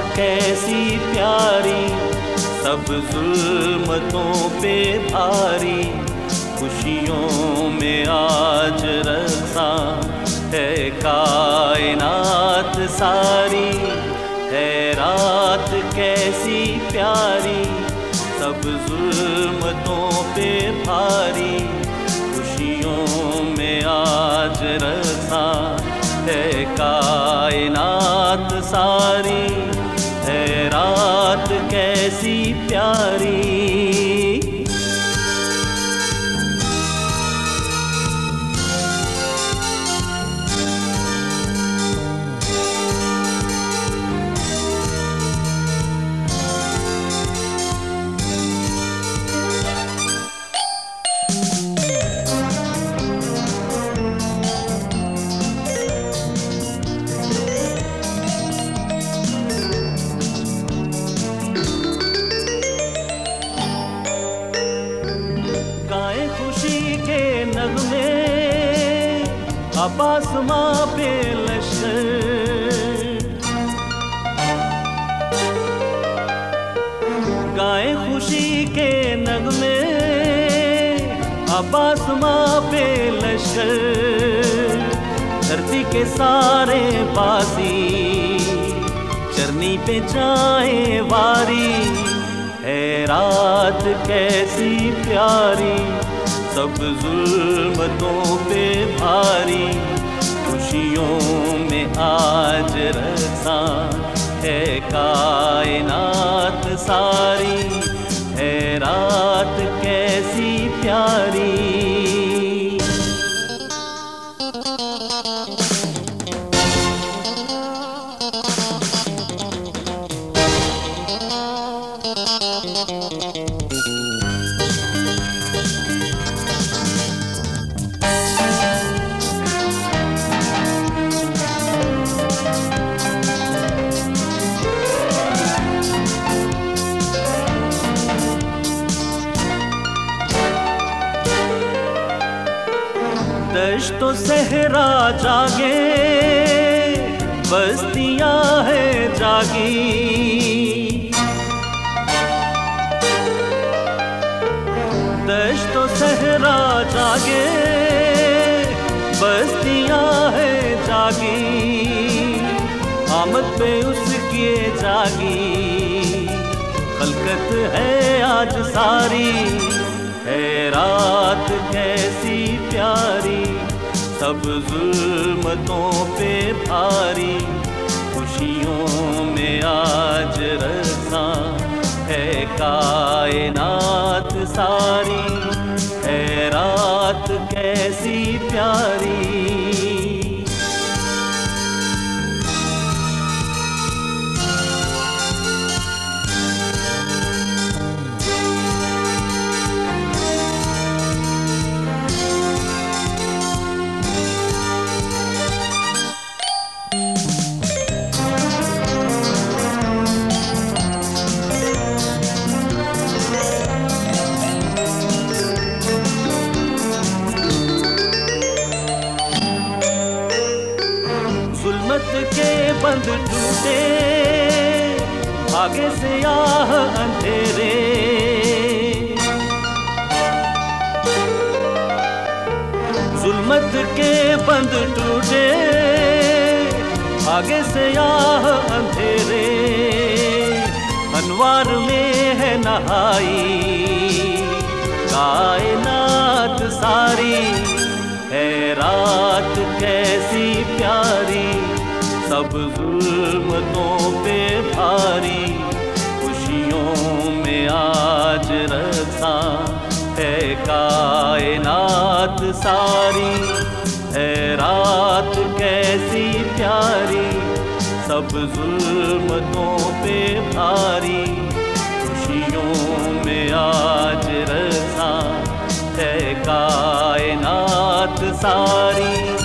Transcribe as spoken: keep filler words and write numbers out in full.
कैसी प्यारी, सब जुल्मतों पे भारी। खुशियों में आज रखा है कायनात सारी, है रात कैसी प्यारी, सब जुल्मतों पे भारी। खुशियों में आज रखा है कायनात सारी, है रात कैसी प्यारी। अब आसमां पे लश्कर, गाए खुशी के नगमे, अब आसमां पे लश्कर। धरती के सारे बासी चरनी पे जाए वारी, है रात कैसी प्यारी, सब जुल्मतों पे भारी। खुशियों में आज रखा है कायनात सारी, है रात कैसी प्यारी। दश्तो सहरा जागे, बस्तियां है जागी। दश्तो सहरा जागे, बस्तियां है जागी। आमद पे उसकी जागी, खलकत है आज सारी, है रात कैसी प्यारी, सब जुल्मतों पे भारी। खुशियों में आज रखा है कायनात सारी, है रात कैसी प्यारी। जुल्मत के बंद टूटे, भागे से आह अंधेरे। जुल्मत के बंद टूटे, भागे से आह अंधेरे। अनवार में है नहाई कायनात सारी, है रात कैसी प्यारी, सब जुल्मतों पे भारी। खुशियों में आज रखा है कायनात सारी, है रात कैसी प्यारी, सब जुल्मतों पे भारी। खुशियों में आज रखा है कायनात सारी,